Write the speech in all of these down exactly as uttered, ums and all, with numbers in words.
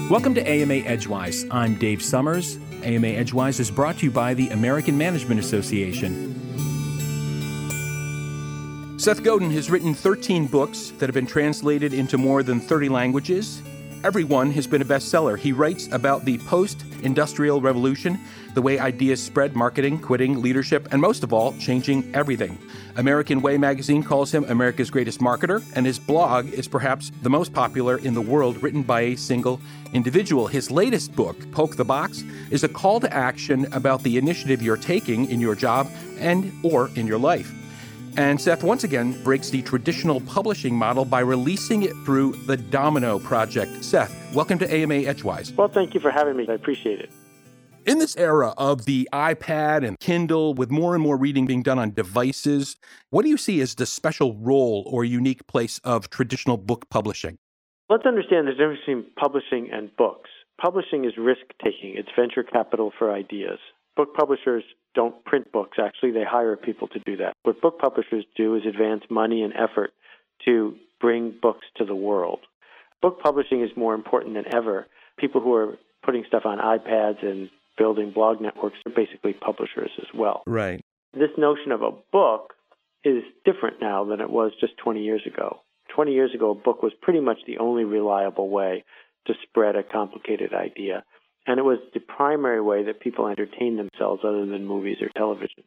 Welcome to A M A Edgewise. I'm Dave Summers. A M A Edgewise is brought to you by the American Management Association. Seth Godin has written thirteen books that have been translated into more than thirty languages. Every one has been a bestseller. He writes about the post-industrial revolution, the way ideas spread, marketing, quitting, leadership, and most of all, changing everything. American Way magazine calls him America's greatest marketer, and his blog is perhaps the most popular in the world, written by a single individual. His latest book, Poke the Box, is a call to action about the initiative you're taking in your job and or in your life. And Seth once again breaks the traditional publishing model by releasing it through the Domino Project. Seth, welcome to A M A Edgewise. Well, thank you for having me. I appreciate it. In this era of the iPad and Kindle, with more and more reading being done on devices, what do you see as the special role or unique place of traditional book publishing? Let's understand the difference between publishing and books. Publishing is risk-taking. It's venture capital for ideas. Book publishers don't print books. Actually, they hire people to do that. What book publishers do is advance money and effort to bring books to the world. Book publishing is more important than ever. People who are putting stuff on iPads and building blog networks are basically publishers as well. Right. This notion of a book is different now than it was just twenty years ago. twenty years ago, a book was pretty much the only reliable way to spread a complicated idea. And it was the primary way that people entertained themselves other than movies or television.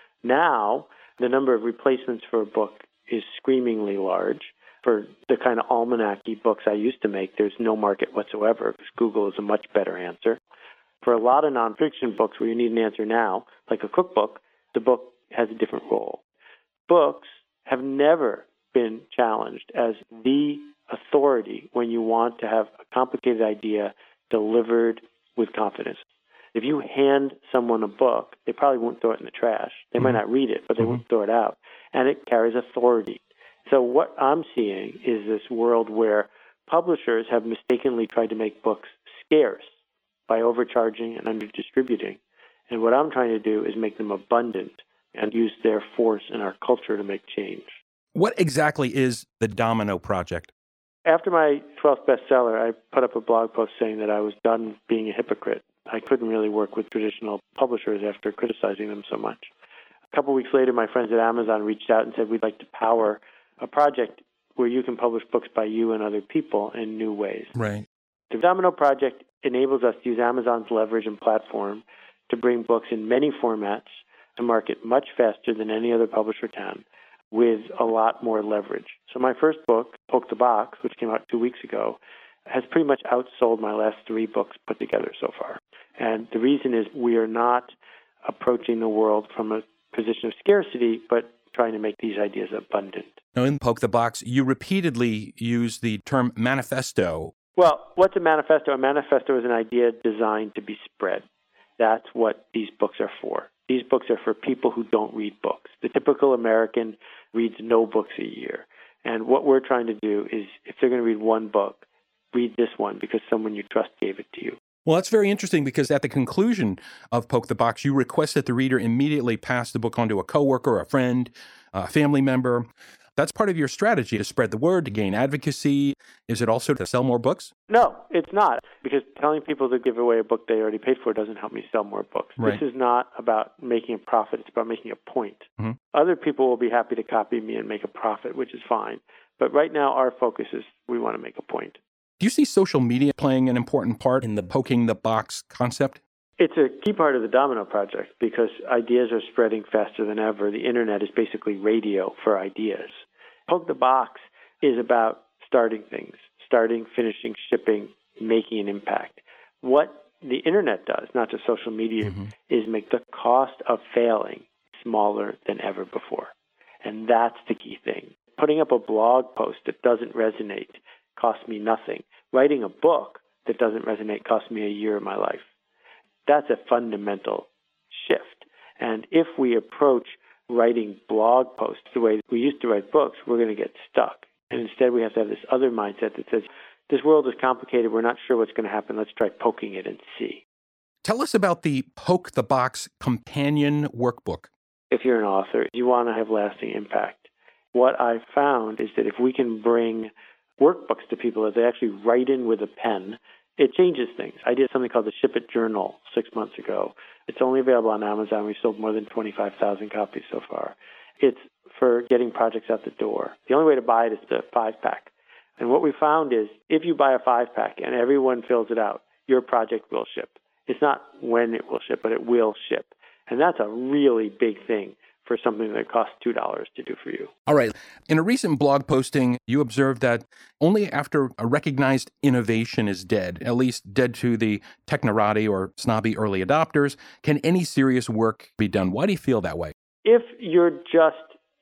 Now, the number of replacements for a book is screamingly large. For the kind of almanac-y books I used to make, there's no market whatsoever because Google is a much better answer. For a lot of nonfiction books where you need an answer now, like a cookbook, the book has a different role. Books have never been challenged as the authority when you want to have a complicated idea delivered with confidence. If you hand someone a book, they probably won't throw it in the trash. They mm-hmm. might not read it, but they mm-hmm. won't throw it out. And it carries authority. So what I'm seeing is this world where publishers have mistakenly tried to make books scarce by overcharging and under-distributing. And what I'm trying to do is make them abundant and use their force in our culture to make change. What exactly is the Domino Project? After my twelfth bestseller, I put up a blog post saying that I was done being a hypocrite. I couldn't really work with traditional publishers after criticizing them so much. A couple weeks later, my friends at Amazon reached out and said, we'd like to power a project where you can publish books by you and other people in new ways. Right. The Domino Project enables us to use Amazon's leverage and platform to bring books in many formats to market much faster than any other publisher can, with a lot more leverage. So my first book, Poke the Box, which came out two weeks ago, has pretty much outsold my last three books put together so far. And the reason is we are not approaching the world from a position of scarcity, but trying to make these ideas abundant. Now, in Poke the Box, you repeatedly use the term manifesto. Well, what's a manifesto? A manifesto is an idea designed to be spread. That's what these books are for. These books are for people who don't read books. The typical American reads no books a year. And what we're trying to do is, if they're going to read one book, read this one because someone you trust gave it to you. Well, that's very interesting because at the conclusion of Poke the Box, you request that the reader immediately pass the book on to a coworker, a friend, a family member. That's part of your strategy to spread the word, to gain advocacy. Is it also to sell more books? No, it's not, because telling people to give away a book they already paid for doesn't help me sell more books. Right. This is not about making a profit. It's about making a point. Mm-hmm. Other people will be happy to copy me and make a profit, which is fine. But right now, our focus is we want to make a point. Do you see social media playing an important part in the poking the box concept? It's a key part of the Domino Project because ideas are spreading faster than ever. The internet is basically radio for ideas. Poke the Box is about starting things, starting, finishing, shipping, making an impact. What the internet does, not just social media, mm-hmm. is make the cost of failing smaller than ever before. And that's the key thing. Putting up a blog post that doesn't resonate costs me nothing. Writing a book that doesn't resonate costs me a year of my life. That's a fundamental shift. And if we approach writing blog posts the way we used to write books, we're going to get stuck. And instead we have to have this other mindset that says, this world is complicated, we're not sure what's going to happen, let's try poking it and see. Tell us about the Poke the Box companion workbook. If you're an author, you want to have lasting impact. What I've found is that if we can bring workbooks to people that they actually write in with a pen it changes things. I did something called the Ship It Journal six months ago. It's only available on Amazon. We've sold more than twenty-five thousand copies so far. It's for getting projects out the door. The only way to buy it is the five-pack. And what we found is if you buy a five-pack and everyone fills it out, your project will ship. It's not when it will ship, but it will ship. And that's a really big thing for something that costs two dollars to do for you. All right. In a recent blog posting, you observed that only after a recognized innovation is dead, at least dead to the technorati or snobby early adopters, can any serious work be done. Why do you feel that way? If you're just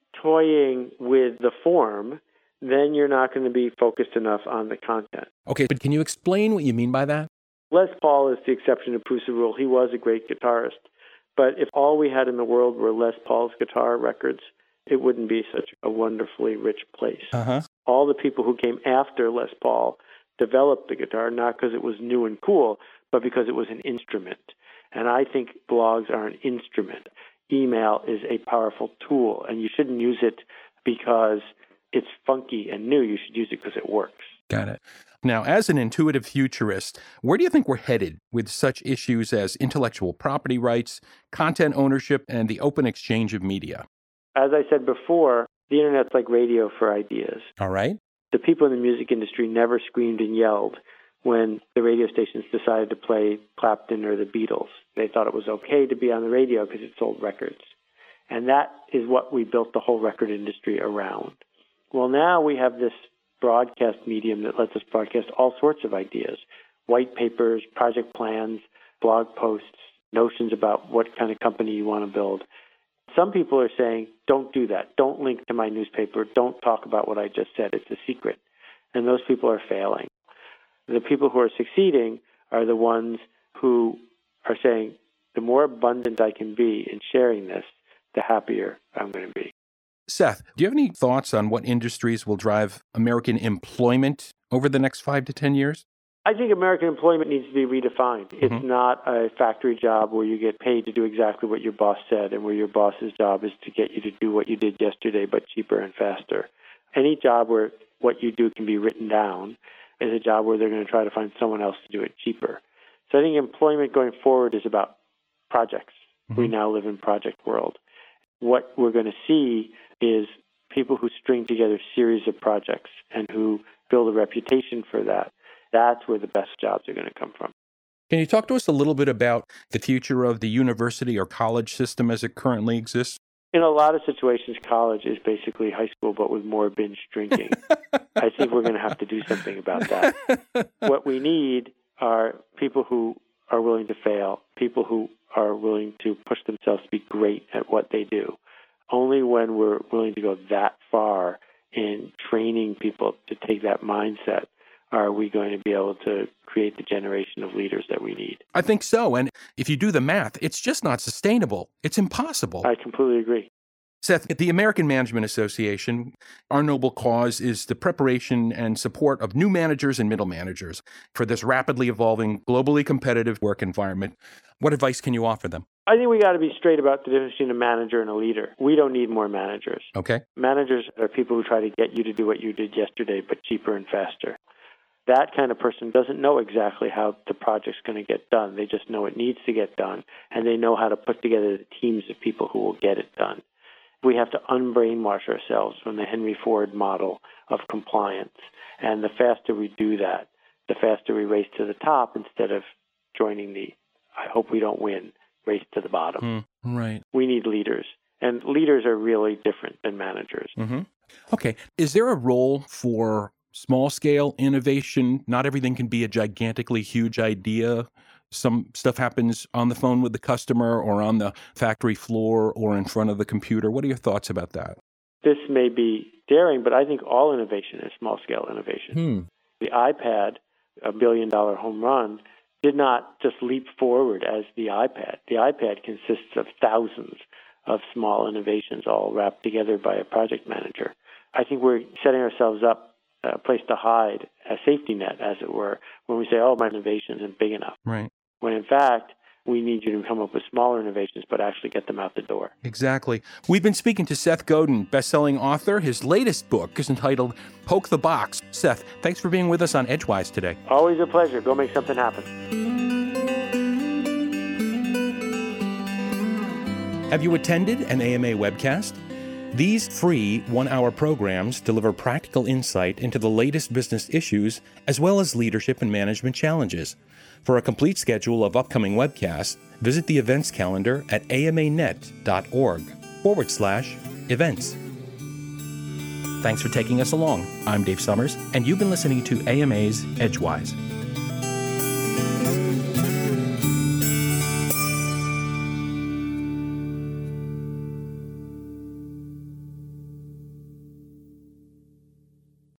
toying with the form, then you're not going to be focused enough on the content. Okay, but can you explain what you mean by that? Les Paul is the exception that proves the rule. He was a great guitarist. But if all we had in the world were Les Paul's guitar records, it wouldn't be such a wonderfully rich place. Uh-huh. All the people who came after Les Paul developed the guitar, not because it was new and cool, but because it was an instrument. And I think blogs are an instrument. Email is a powerful tool, and you shouldn't use it because it's funky and new. You should use it because it works. Got it. Now, as an intuitive futurist, where do you think we're headed with such issues as intellectual property rights, content ownership, and the open exchange of media? As I said before, the internet's like radio for ideas. All right. The people in the music industry never screamed and yelled when the radio stations decided to play Clapton or the Beatles. They thought it was okay to be on the radio because it sold records. And that is what we built the whole record industry around. Well, now we have this broadcast medium that lets us broadcast all sorts of ideas, white papers, project plans, blog posts, notions about what kind of company you want to build. Some people are saying, don't do that. Don't link to my newspaper. Don't talk about what I just said. It's a secret. And those people are failing. The people who are succeeding are the ones who are saying, the more abundant I can be in sharing this, the happier I'm going to be. Seth, do you have any thoughts on what industries will drive American employment over the next five to ten years? I think American employment needs to be redefined. Mm-hmm. It's not a factory job where you get paid to do exactly what your boss said and where your boss's job is to get you to do what you did yesterday, but cheaper and faster. Any job where what you do can be written down is a job where they're going to try to find someone else to do it cheaper. So I think employment going forward is about projects. Mm-hmm. We now live in project world. What we're going to see is people who string together a series of projects and who build a reputation for that. That's where the best jobs are going to come from. Can you talk to us a little bit about the future of the university or college system as it currently exists? In a lot of situations, college is basically high school, but with more binge drinking. I think we're going to have to do something about that. What we need are people who are willing to fail, people who are willing to push themselves to be great at what they do. Only when we're willing to go that far in training people to take that mindset are we going to be able to create the generation of leaders that we need. I think so. And if you do the math, it's just not sustainable. It's impossible. I completely agree. Seth, at the American Management Association, our noble cause is the preparation and support of new managers and middle managers for this rapidly evolving, globally competitive work environment. What advice can you offer them? I think we got to be straight about the difference between a manager and a leader. We don't need more managers. Okay. Managers are people who try to get you to do what you did yesterday, but cheaper and faster. That kind of person doesn't know exactly how the project's going to get done. They just know it needs to get done, and they know how to put together the teams of people who will get it done. We have to unbrainwash ourselves from the Henry Ford model of compliance. And the faster we do that, the faster we race to the top instead of joining the, I hope we don't win, race to the bottom. Mm, right. We need leaders. And leaders are really different than managers. Mm-hmm. Okay. Is there a role for small-scale innovation? Not everything can be a gigantically huge idea. Some stuff happens on the phone with the customer or on the factory floor or in front of the computer. What are your thoughts about that? This may be daring, but I think all innovation is small-scale innovation. Hmm. The iPad, a billion-dollar home run, did not just leap forward as the iPad. The iPad consists of thousands of small innovations all wrapped together by a project manager. I think we're setting ourselves up a place to hide, a safety net, as it were, when we say, oh, my innovation isn't big enough. Right. When in fact, We need you to come up with smaller innovations, but actually get them out the door. Exactly. We've been speaking to Seth Godin, best-selling author. His latest book is entitled Poke the Box. Seth, thanks for being with us on Edgewise today. Always a pleasure. Go make something happen. Have you attended an A M A webcast? These free one-hour programs deliver practical insight into the latest business issues as well as leadership and management challenges. For a complete schedule of upcoming webcasts, visit the events calendar at amanet.org forward slash events. Thanks for taking us along. I'm Dave Summers, and you've been listening to A M A's Edgewise.